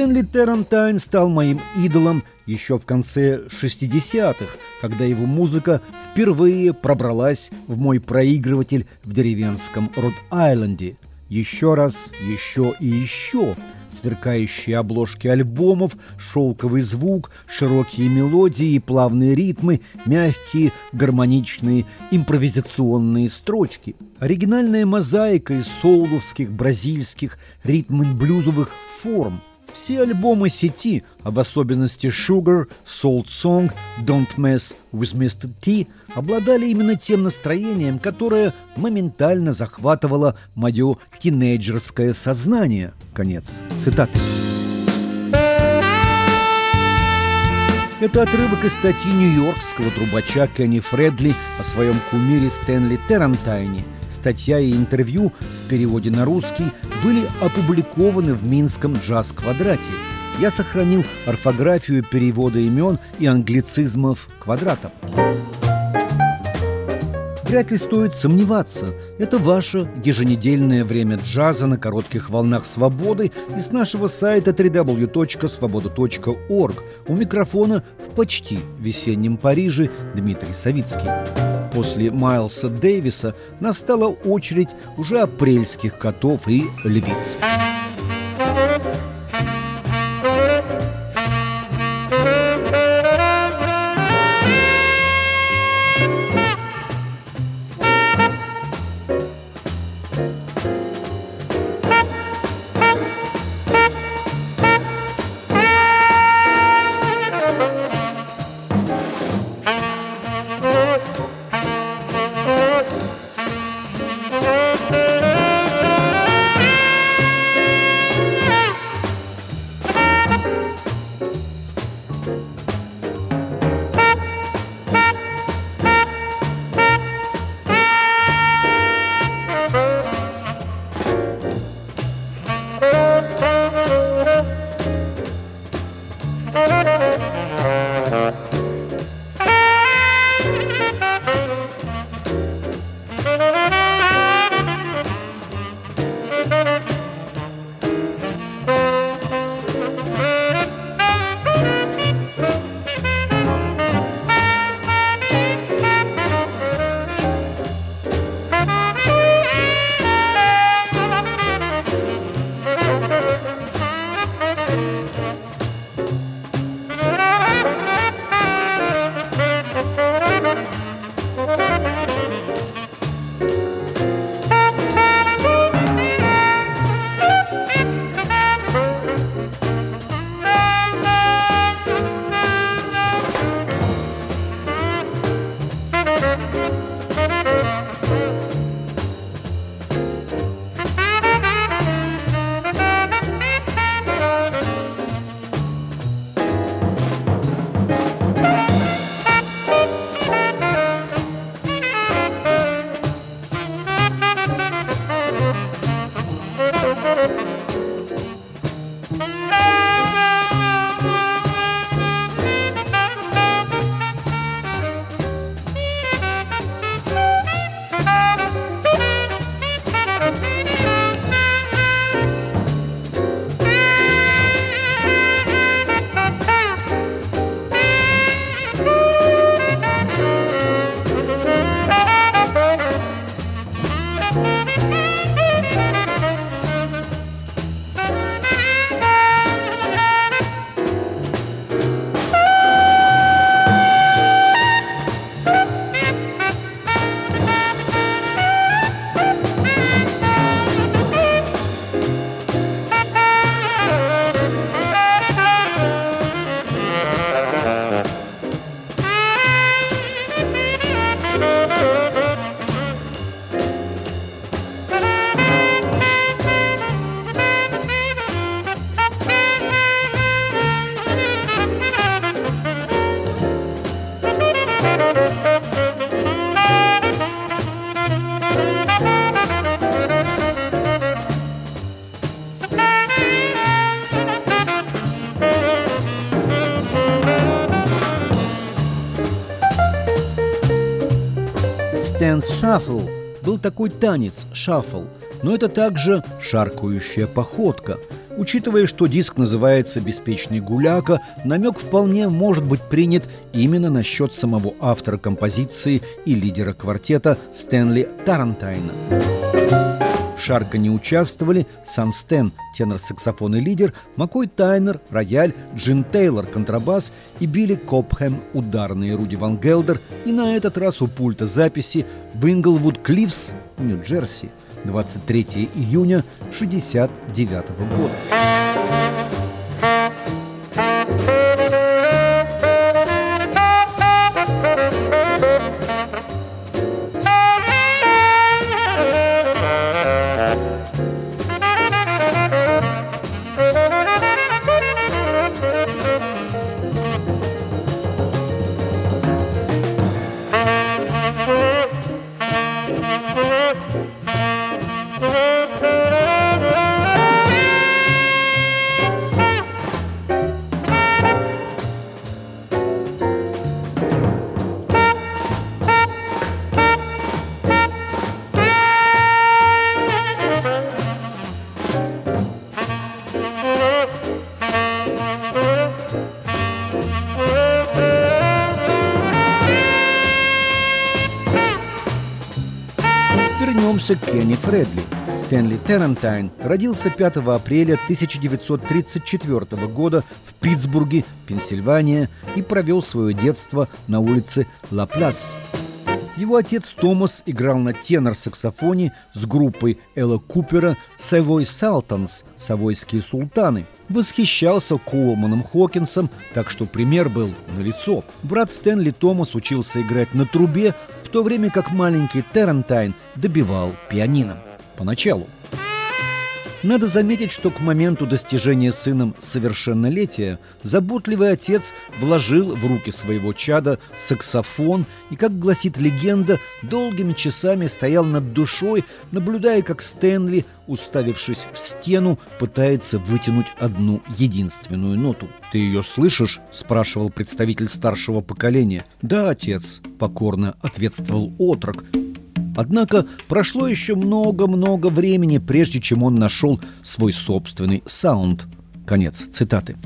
Стэнли Террентайн стал моим идолом еще в конце 60-х, когда его музыка впервые пробралась в мой проигрыватель в деревенском Род-Айленде. Еще раз, еще и еще. Сверкающие обложки альбомов, шелковый звук, широкие мелодии и плавные ритмы, мягкие, гармоничные, импровизационные строчки. Оригинальная мозаика из соуловских, бразильских, ритм-блюзовых форм. Все альбомы сети, а в особенности Sugar, Soul Song, Don't Mess with Mr. T, обладали именно тем настроением, которое моментально захватывало мое тинейджерское сознание. Конец цитаты. Это отрывок из статьи нью-йоркского трубача Кенни Фредли о своем кумире Стэнли Террентайне. Статья и интервью в переводе на русский были опубликованы в Минском джаз-квадрате. Я сохранил орфографию перевода имен и англицизмов квадрата. Вряд ли стоит сомневаться. Это ваше еженедельное время джаза на коротких волнах свободы и с нашего сайта www.svoboda.org. У микрофона в почти весеннем Париже Дмитрий Савицкий. После Майлса Дэвиса настала очередь уже апрельских котов и львиц. Dance Shuffle был такой танец, шаффл, но это также шаркающая походка. Учитывая, что диск называется «Беспечный гуляка», намек вполне может быть принят именно насчет самого автора композиции и лидера квартета Стэнли Тарантайна. В «Шарко» не участвовали сам Стэн, тенор-саксофон и лидер, Маккой Тайнер, рояль, Джин Тейлор, контрабас и Билли Копхэм, ударные, Руди Ван Гелдер, и на этот раз у пульта записи в Инглвуд Клиффс, Нью-Джерси, 23 июня 1969 года. Вернемся к Кенни Фредли. Стэнли Тарантайн родился 5 апреля 1934 года в Питтсбурге, Пенсильвания, и провел свое детство на улице Ла-Пляс. Его отец Томас играл на тенор-саксофоне с группой Элла Купера «Савой Салтанс» – «Савойские султаны». Восхищался Коулманом Хокинсом, так что пример был налицо. Брат Стэнли Томас учился играть на трубе, в то время как маленький Тарантайн добивал пианино. Поначалу. Надо заметить, что к моменту достижения сыном совершеннолетия заботливый отец вложил в руки своего чада саксофон и, как гласит легенда, долгими часами стоял над душой, наблюдая, как Стэнли, уставившись в стену, пытается вытянуть одну единственную ноту. «Ты ее слышишь?» – спрашивал представитель старшего поколения. «Да, отец», – покорно ответствовал отрок. Однако прошло еще много-много времени, прежде чем он нашел свой собственный саунд. Конец цитаты.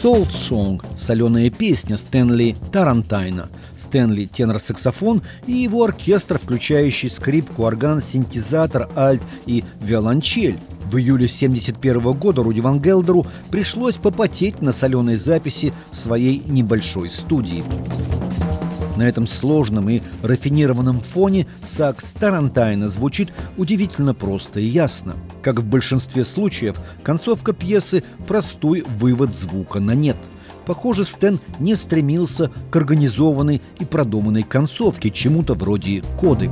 Salt Song – соленая песня Стэнли Тарантайна. Стэнли – тенор-саксофон и его оркестр, включающий скрипку, орган, синтезатор, альт и виолончель. В июле 1971 года Руди Ван Гелдеру пришлось попотеть на соленой записи в своей небольшой студии. На этом сложном и рафинированном фоне сакс Тарантайна звучит удивительно просто и ясно. Как в большинстве случаев, концовка пьесы – простой вывод звука на «нет». Похоже, Стэн не стремился к организованной и продуманной концовке, чему-то вроде коды.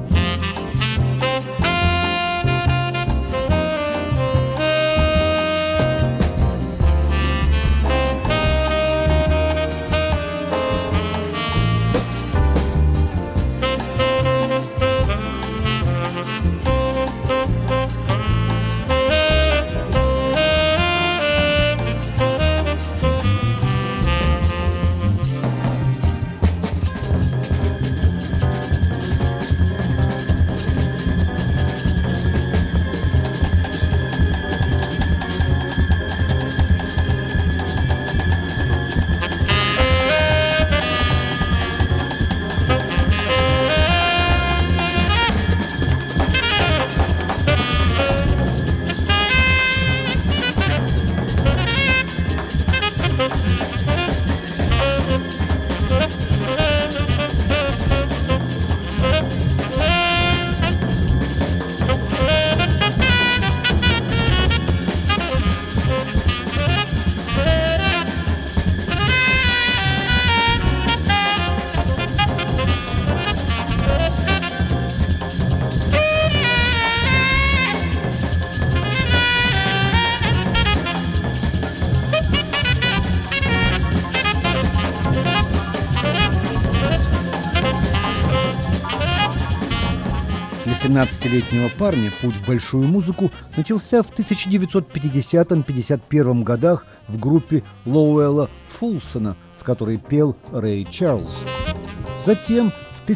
Для 17-летнего парня путь в большую музыку начался в 1950-51 годах в группе Лоуэлла Фулсона, в которой пел Рэй Чарльз. Затем в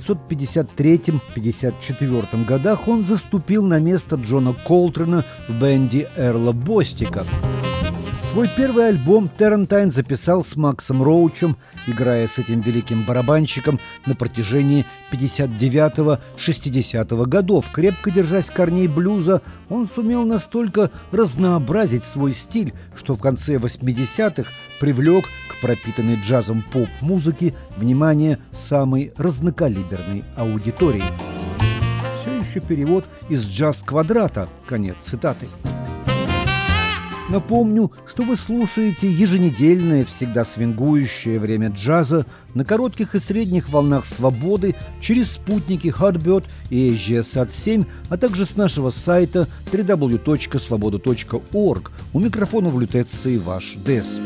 1953-54 годах он заступил на место Джона Колтрана в бенде Эрла Бостика. Свой первый альбом Тарантайн записал с Максом Роучем, играя с этим великим барабанщиком на протяжении 59-60 годов. Крепко держась корней блюза, он сумел настолько разнообразить свой стиль, что в конце 80-х привлек к пропитанной джазом поп-музыке внимание самой разнокалиберной аудитории. Все еще перевод из «Джаз-квадрата». Конец цитаты. Напомню, что вы слушаете еженедельное, всегда свингующее время джаза на коротких и средних волнах свободы через спутники Hotbird и AGSAT-7, а также с нашего сайта www.svoboda.org. У микрофона в лютеции ваш Дес.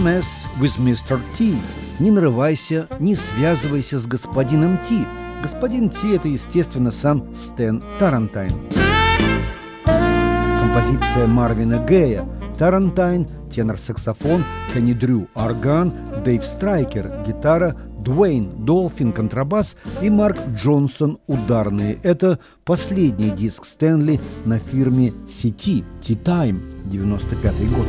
mess with Mr. T. Не нарывайся, не связывайся с господином Ти. Господин Ти — это, естественно, сам Стэн Тарантайн. Композиция Марвина Гея. Тарантайн, тенор-саксофон, Кенни Дрю, орган, Дэйв Страйкер, гитара, Дуэйн Долфин, контрабас и Марк Джонсон, ударные. Это последний диск Стэнли на фирме CT, Tea Time, 95-й год.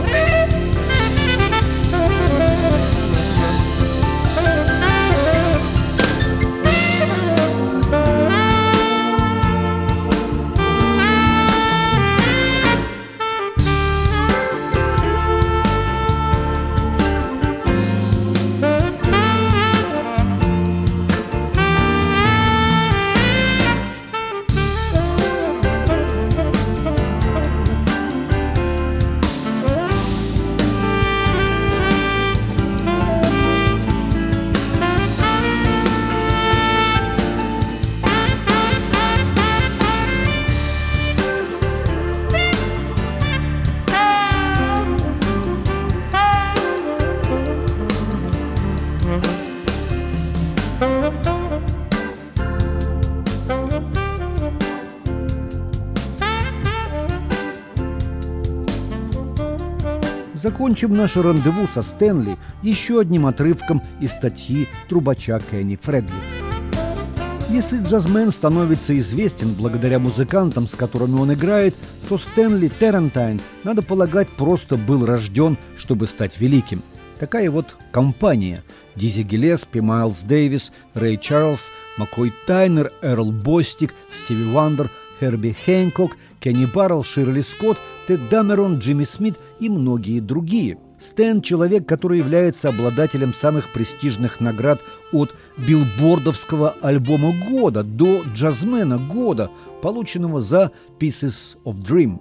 Закончим наше рандеву со Стэнли еще одним отрывком из статьи трубача Кенни Фредли. Если джазмен становится известен благодаря музыкантам, с которыми он играет, то Стэнли Тарантайн, надо полагать, просто был рожден, чтобы стать великим. Такая вот компания: Дизи Гиллеспи, Майлз Дэвис, Рэй Чарльз, Маккой Тайнер, Эрл Бостик, Стиви Вандер, Херби Хэнкок, Кенни Баррелл, Ширли Скотт, Тед Дамерон, Джимми Смит и многие другие. Стэн — человек, который является обладателем самых престижных наград от билбордовского альбома года до джазмена года, полученного за Pieces of Dream.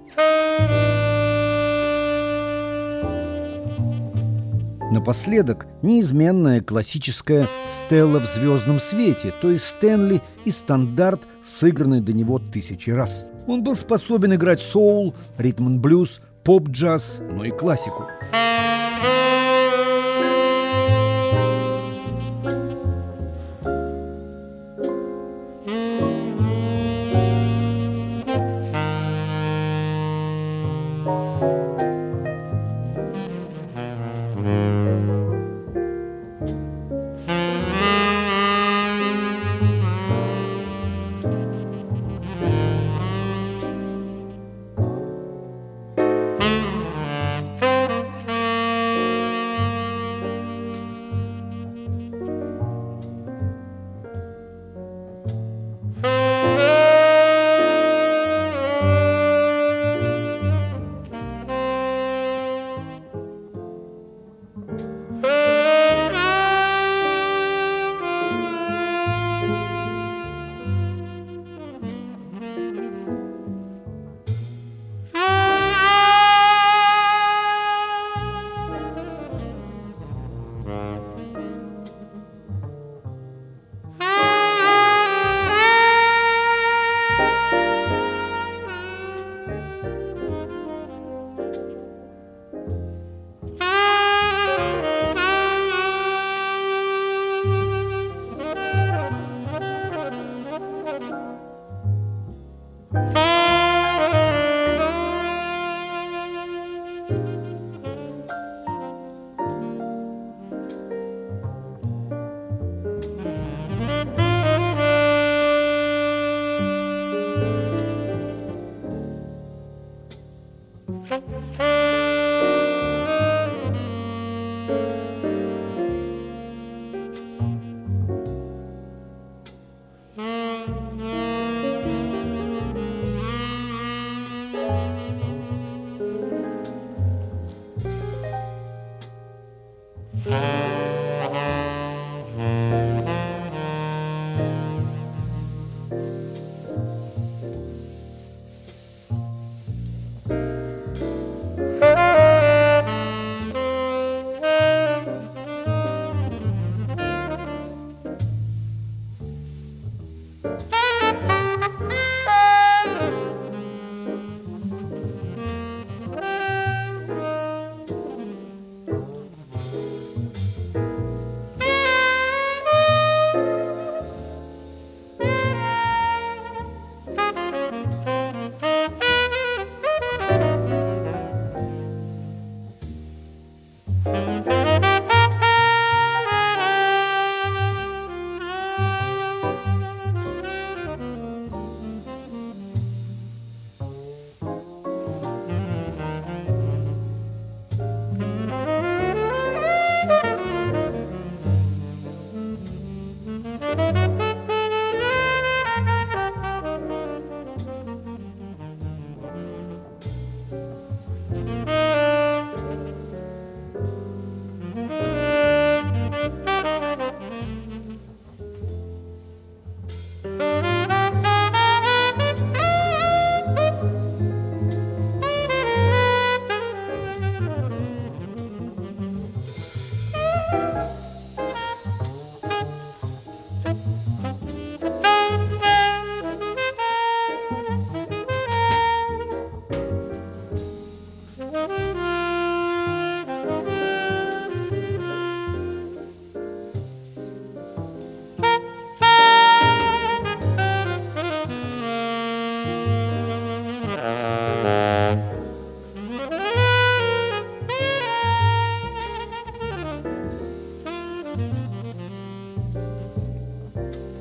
Напоследок, неизменная классическая «Стелла в звездном свете», то есть Стэнли и стандарт, сыгранный до него тысячи раз. Он был способен играть соул, ритм-н-блюз, поп-джаз, но и классику.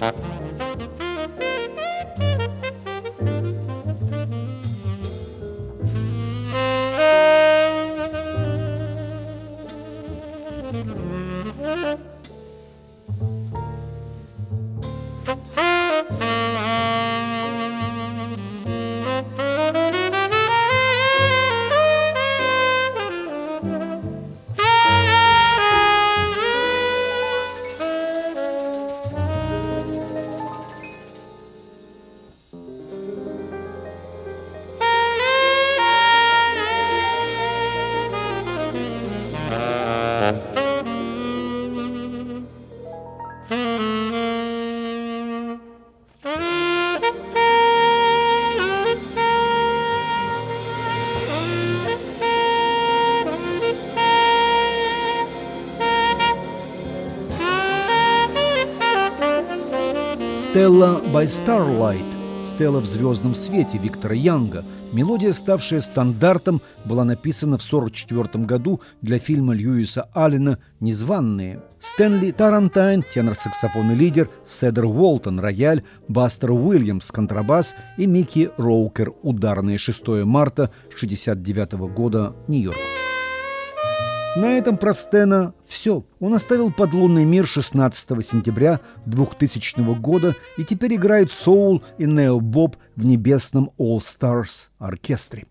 «Stella by Starlight» «Стелла в звездном свете» Виктора Янга. Мелодия, ставшая стандартом, была написана в 1944 году для фильма Льюиса Аллена «Незваные». Стэнли Тарантайн, тенор-саксофонный лидер, Седер Уолтон, рояль, Бастер Уильямс, контрабас и Микки Роукер, ударные. 6 марта 1969 года, Нью-Йорк. На этом про Стэна все. Он оставил подлунный мир 16 сентября 2000 года и теперь играет соул и нео-боб в небесном All Stars оркестре.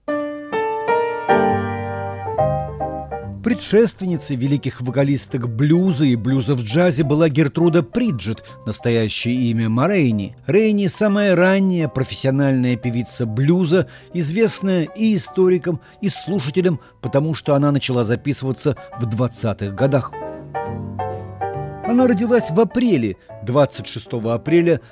Предшественницей великих вокалисток блюза и блюза в джазе была Гертруда Приджет, настоящее имя Ма Рейни. Рейни – самая ранняя профессиональная певица блюза, известная и историкам, и слушателям, потому что она начала записываться в 20-х годах. Она родилась в апреле, 26 апреля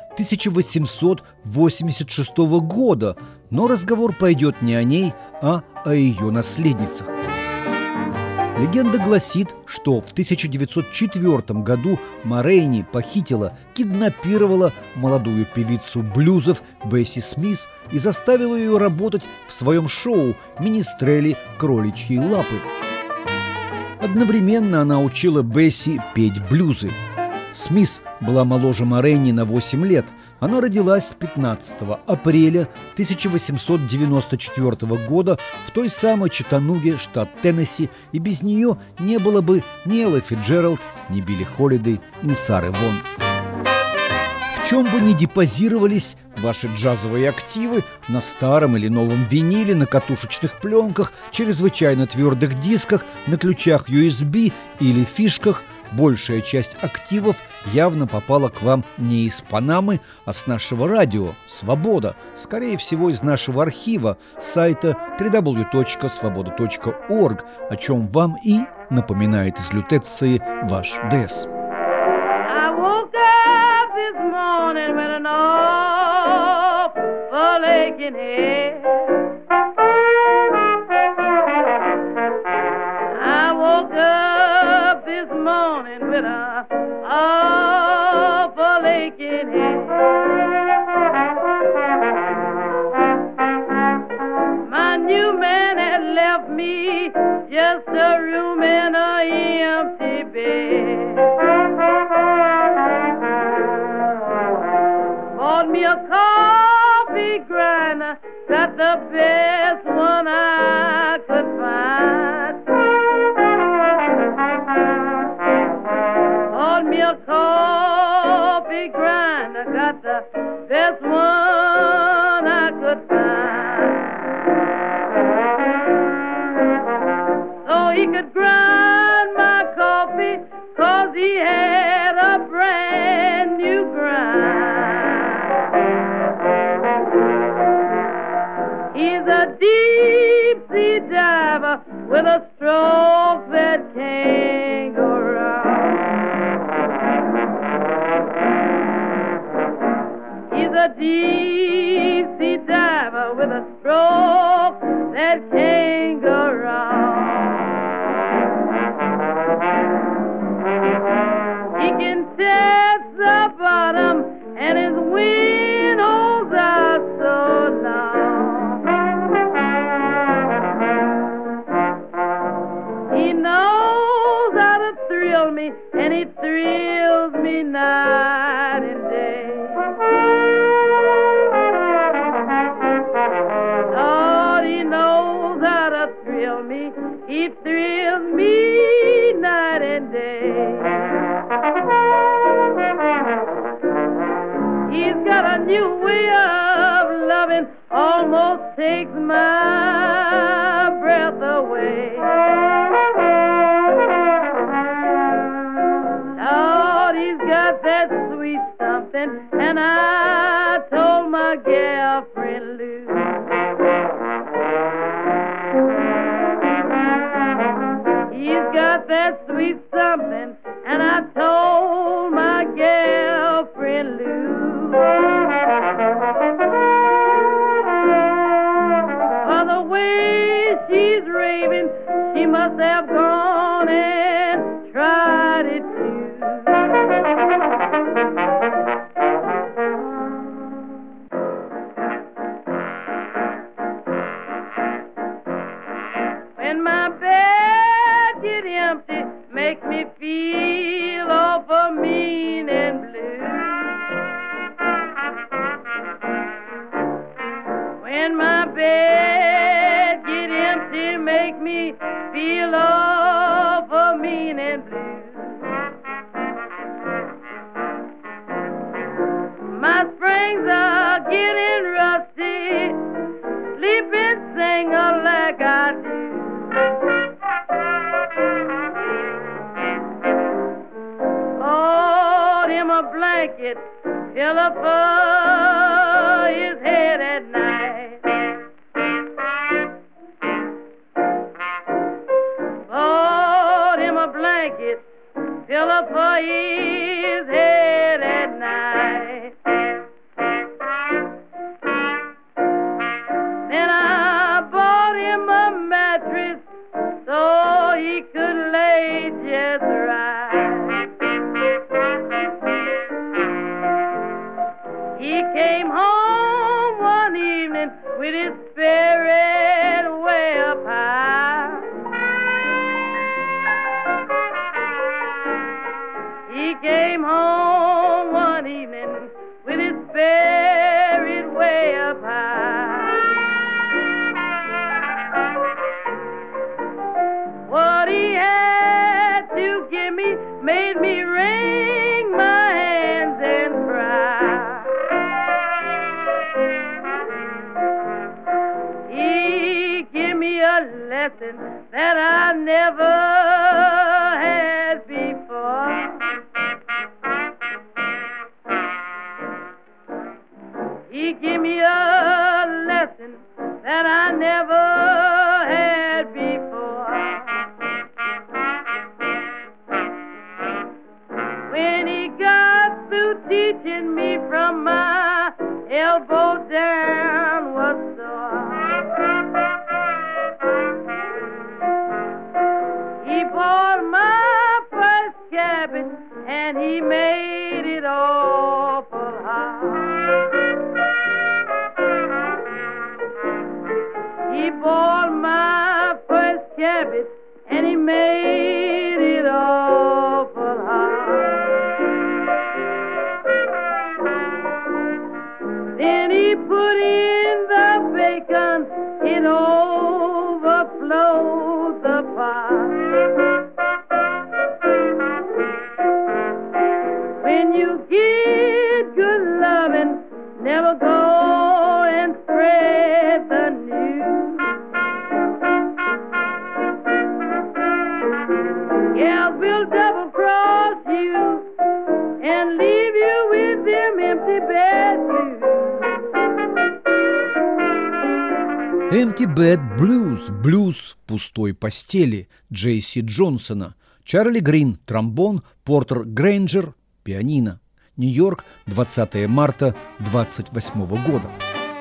1886 года, но разговор пойдет не о ней, а о ее наследницах. Легенда гласит, что в 1904 году Ма Рейни похитила, киднапировала молодую певицу блюзов Бесси Смис и заставила ее работать в своем шоу «Министрели кроличьей лапы». Одновременно она учила Бесси петь блюзы. Смис была моложе Ма Рейни на 8 лет. Она родилась 15 апреля 1894 года в той самой Чаттануге, штат Теннесси, и без нее не было бы ни Эллы Фицджеральд, ни Билли Холидей, ни Сары Вон. В чем бы ни депозировались ваши джазовые активы, на старом или новом виниле, на катушечных пленках, чрезвычайно твердых дисках, на ключах USB или фишках, большая часть активов явно попала к вам не из Панамы, а с нашего радио «Свобода», скорее всего, из нашего архива, сайта www.svoboda.org, о чем вам и напоминает из лютеции ваш ДС. Just a room in a empty bed. Bought me a coffee grinder, got the best one I could find. Bought me a coffee grinder, got the best one I could find. He could grind my coffee 'cause he had a brand new grind. He's a deep sea diver with a stroke that can't go wrong. He's a deep sea diver with a stroke that can't go wrong. He can test the bottom and his windows are so long. He knows how to thrill me and he thrills me night and day. takes my breath away. Lord, he's got that sweet something, and I told my girlfriend Lou. He's got that sweet something, and I told my girlfriend Lou. For the way she's raving, she must have gone and tried it too. When my bed get empty, makes me feel awful mean and blue. When my bed get empty, make me feel awful mean and blue. My springs are getting rusty, sleeping single like I do. Oh, him a blanket, fill up his head at night. Oh, him a blanket, fill up his head at night. Then I bought him a mattress so he could lay just right. He came home one evening with his spirit way up high. He came home one evening with his spirit way up high. What he had to give me made me wring my hands and cry. He gave me a lesson that I never had before. He gave me a lesson that I never had before. When he got through teaching me, from my elbow down was sore. He bought my first cabbage and he made it awful hard. He bought my first cabbage and he made it awful hard. Then he put in the bacon, it overflowed the pot. When you get good loving, never go and spread the news. Gals will double cross you and leave you with them empty bed blues. Empty Bed Blues, блюз пустой постели Джейси Джонсона, Чарли Грин, тромбон, Портер Грейнджер, пианино. Нью-Йорк, 20 марта 28 года.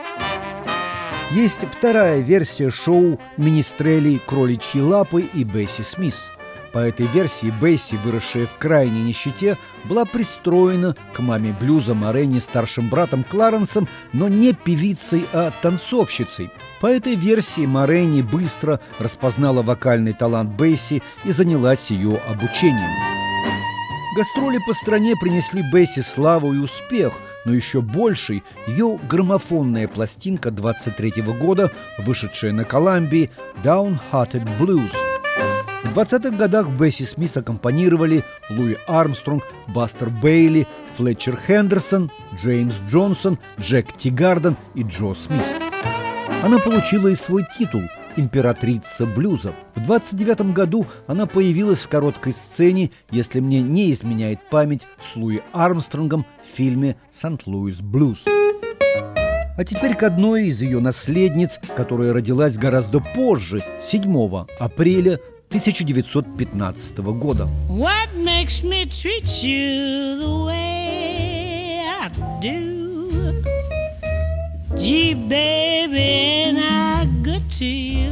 Есть вторая версия шоу «Министрели, кроличьи лапы» и Бесси Смис. По этой версии Бесси, выросшая в крайней нищете, была пристроена к маме блюза Морени старшим братом Кларенсом, но не певицей, а танцовщицей. По этой версии Морени быстро распознала вокальный талант Бесси и занялась ее обучением. Гастроли по стране принесли Бесси славу и успех, но еще больший ее граммофонная пластинка 23-го года, вышедшая на Колумбии, «Downhearted Blues». В 20-х годах Бесси Смис аккомпанировали Луи Армстронг, Бастер Бейли, Флетчер Хендерсон, Джеймс Джонсон, Джек Тигарден и Джо Смит. Она получила и свой титул «Императрица блюза». В 29 году она появилась в короткой сцене, если мне не изменяет память, с Луи Армстронгом в фильме «Сент-Луис Блюз». А теперь к одной из ее наследниц, которая родилась гораздо позже, 7 апреля 1915 года. What makes me treat you the way I do? Gee, baby, ain't I good to you?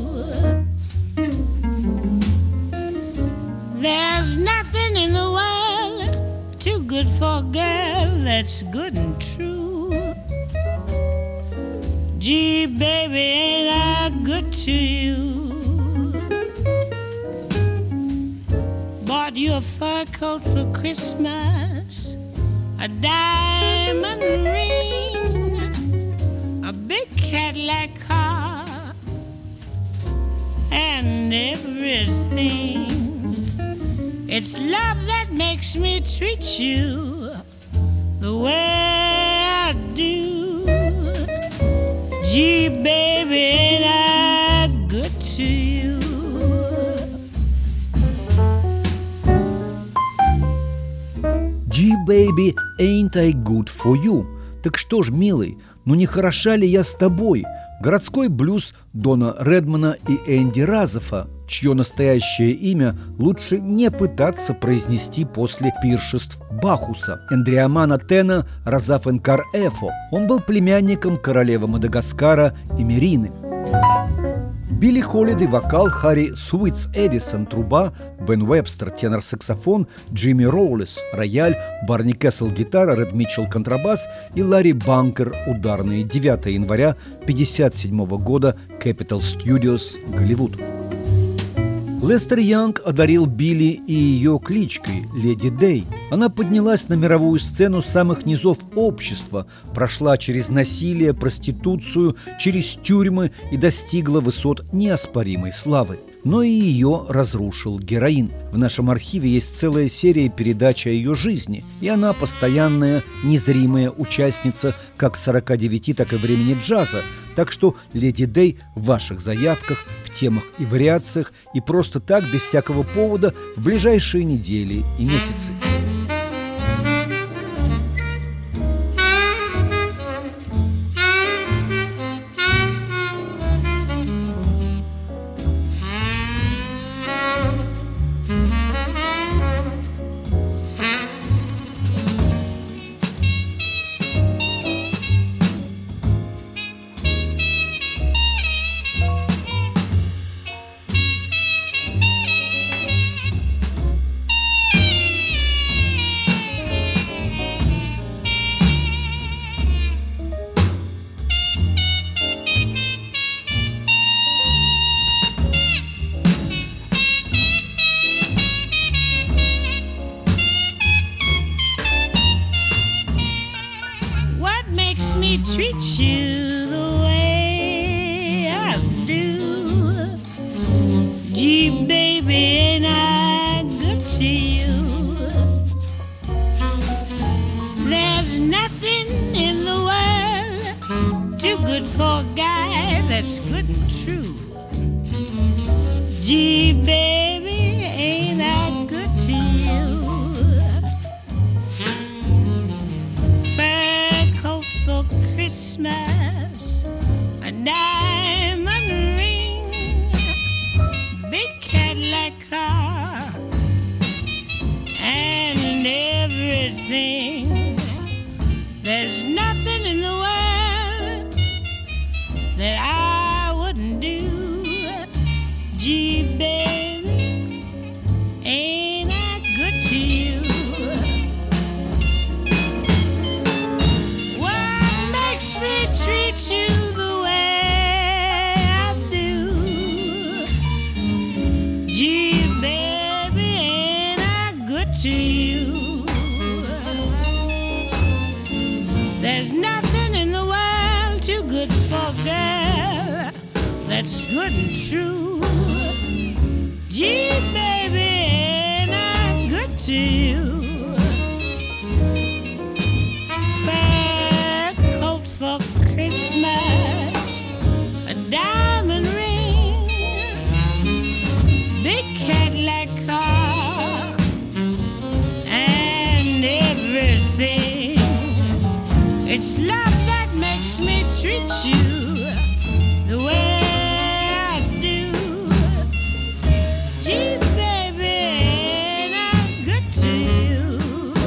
There's nothing in the world too good for a girl that's good and true. Gee, baby, ain't I good to you? Bought you a fur coat for Christmas, a diamond ring, a big Cadillac car, and everything. It's love that makes me treat you the way I do. Gee, baby, ain't I good to you? Gee, baby, ain't I good for you? Так что ж, милый, ну не хороша ли я с тобой? Городской блюз Дона Редмана и Энди Разофа, чье настоящее имя лучше не пытаться произнести после пиршеств Бахуса. Эндриамана Тена Разафенкар Эфо. Он был племянником королевы Мадагаскара Эмерины. Билли Холлидей – вокал, Харри Суитс Эдисон – труба, Бен Уэбстер – тенор-саксофон, Джимми Роулес – рояль, Барни Кессел – гитара, Ред Митчелл – контрабас и Ларри Банкер – ударные. 9 января 1957 года, Capitol Studios, Голливуд. Лестер Янг одарил Билли и ее кличкой «Леди Дэй». Она поднялась на мировую сцену с самых низов общества, прошла через насилие, проституцию, через тюрьмы и достигла высот неоспоримой славы. Но и ее разрушил героин. В нашем архиве есть целая серия передач о ее жизни, и она постоянная, незримая участница как 49, так и времени джаза. Так что «Леди Дэй» в ваших заявках, в темах и вариациях, и просто так, без всякого повода, в ближайшие недели и месяцы. Treat you the way I do. Gee, baby, ain't I good to you? There's nothing in the world too good for a guy that's good and true. Gee, baby, ain't I good to you? Fur coat for Christmas, a diamond ring, big Cadillac car, and everything. There's nothing in the world that I wouldn't do. Gee, baby, ain't I good to you? What makes me treat you the way I do? Gee, baby, ain't I good to you? There's nothing in the world too good for a girl that's good and true. Gee, baby, ain't I good to you? Fur coat for Christmas, It's love that makes me treat you the way I do. Gee, baby, ain't I good to you?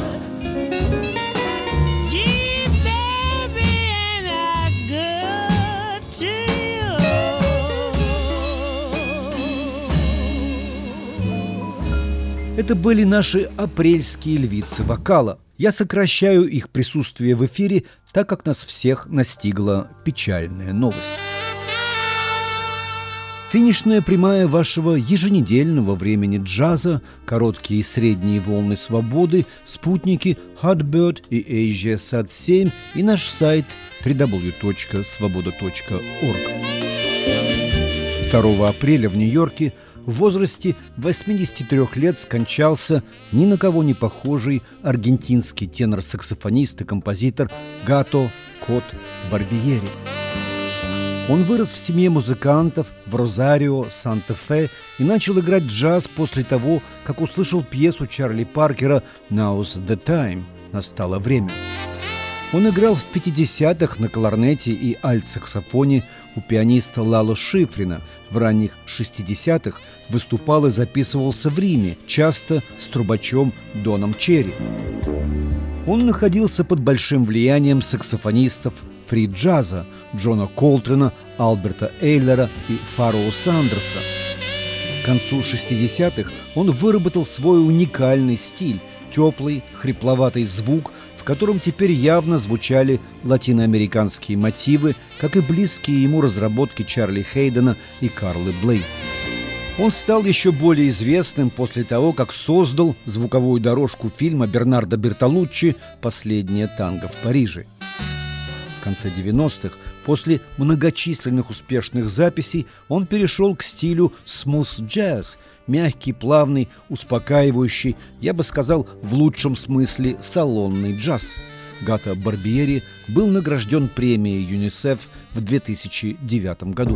Gee, baby, ain't I good to you? Это были наши апрельские львицы вокала. Я сокращаю их присутствие в эфире, так как нас всех настигла печальная новость. Финишная прямая вашего еженедельного времени джаза, короткие и средние волны свободы, спутники Hotbird и Asia Sat 7 и наш сайт www.svoboda.org. 2 апреля в Нью-Йорке в возрасте 83 лет скончался ни на кого не похожий аргентинский тенор-саксофонист и композитор Гато «Кот» Барбиери. Он вырос в семье музыкантов в Розарио, Санта-Фе и начал играть джаз после того, как услышал пьесу Чарли Паркера «Now's the time» – «Настало время». Он играл в 50-х на кларнете и альт-саксофоне у пианиста Лало Шифрина, в ранних 60-х выступал и записывался в Риме, часто с трубачом Доном Черри. Он находился под большим влиянием саксофонистов фри-джаза Джона Колтрена, Альберта Эйлера и Фароу Сандерса. К концу 60-х он выработал свой уникальный стиль, теплый, хрипловатый звук, в котором теперь явно звучали латиноамериканские мотивы, как и близкие ему разработки Чарли Хейдена и Карлы Блей. Он стал еще более известным после того, как создал звуковую дорожку фильма Бернардо Бертолуччи «Последнее танго в Париже». В конце 90-х, после многочисленных успешных записей, он перешел к стилю смус-джаз, мягкий, плавный, успокаивающий, я бы сказал, в лучшем смысле салонный джаз. Гато Барбиери был награжден премией ЮНИСЕФ в 2009 году.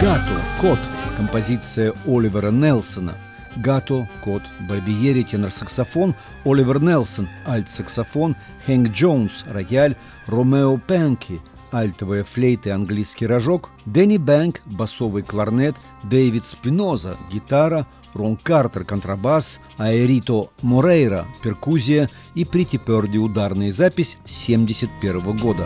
«Гато» – «Кот», композиция Оливера Нелсона. «Гато», «Кот», Барбиери, тенор-саксофон, Оливер Нелсон, альт-саксофон, Хэнк Джонс, рояль, Ромео Пенки, альтовая флейта и английский рожок, Дэнни Бэнк, басовый кларнет, Дэвид Спиноза, гитара, Рон Картер, контрабас, Аэрито Морейра, перкуссия и Прити Перди, ударная запись 1971 года.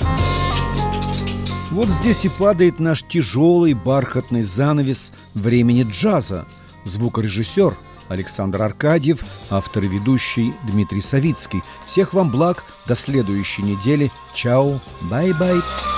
Вот здесь и падает наш тяжелый бархатный занавес времени джаза. Звукорежиссер Александр Аркадьев, автор и ведущий Дмитрий Савицкий. Всех вам благ, до следующей недели. Чао, бай-бай.